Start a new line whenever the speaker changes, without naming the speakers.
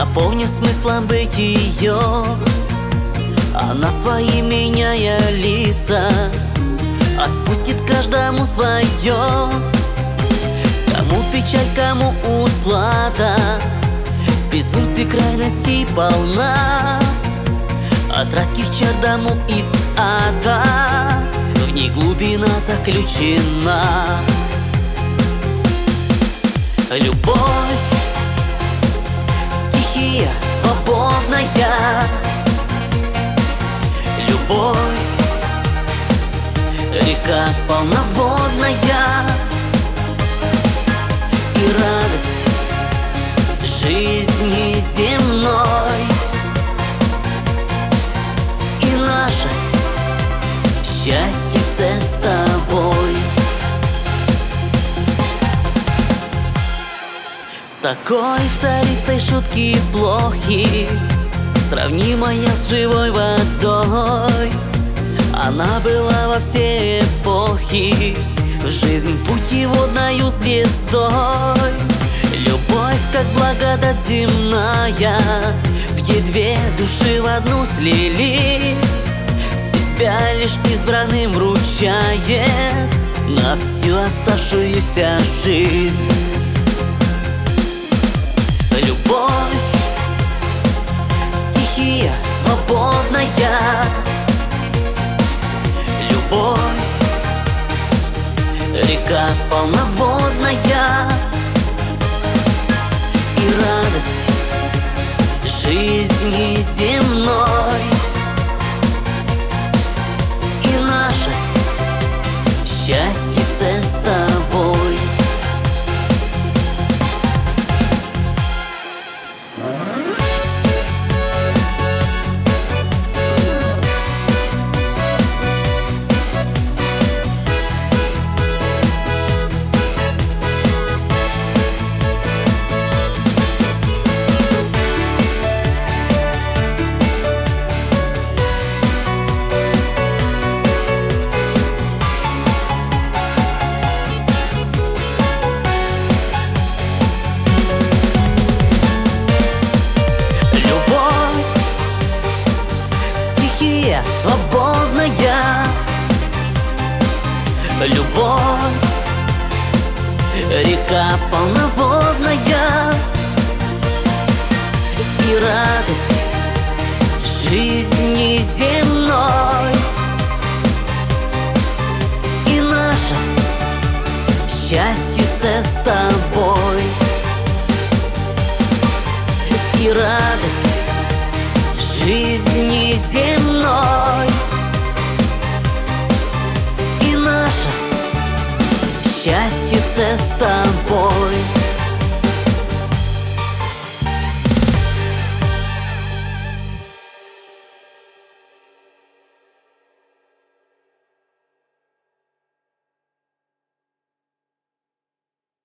наполнив смыслом быть ее. Она свои меняя лица отпустит каждому свое. Кому печаль, кому услада, безумстве крайностей полна. От райских чар до мук из ада в ней глубина заключена. Любовь, стихия свободная. Любовь, река полноводная. И радость жизни земной, и наше счастье с тобой. С такой царицей шутки плохи, сравнимая с живой водой. Она была во все эпохи в жизнь путеводною звездой. Любовь, как благодать земная, где две души в одну слились, себя лишь избранным вручает на всю оставшуюся жизнь. Любовь, стихия свободная. Любовь, река полноводная. И радость жизни земной, и наше счастье с тобой. Свободная. Любовь, река полноводная. И радость жизни земной, и наше счастье с тобой. И радость жизни земной, и наше счастье с тобой.